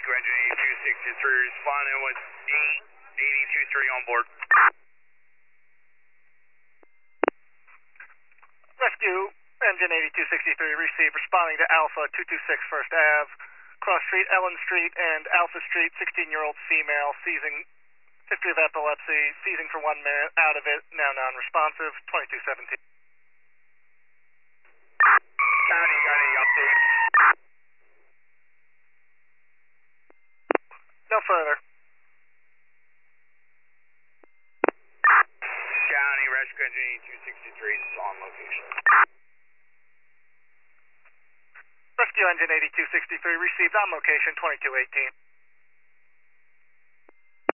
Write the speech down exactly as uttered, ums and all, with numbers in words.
Rescue Engine eighty-two sixty-three responding with eight eighty-two three on board. Rescue Engine eighty-two sixty-three received responding to Alpha two two six First Ave, Cross Street, Ellen Street, and Alpha Street, sixteen-year-old female, seizing, history of epilepsy, seizing for one minute, out of it, now non-responsive, twenty-two seventeen. County, got any updates? No further. County, Rescue Engine eighty-two sixty-three is on location. Rescue Engine eighty-two sixty-three received on location, twenty-two eighteen.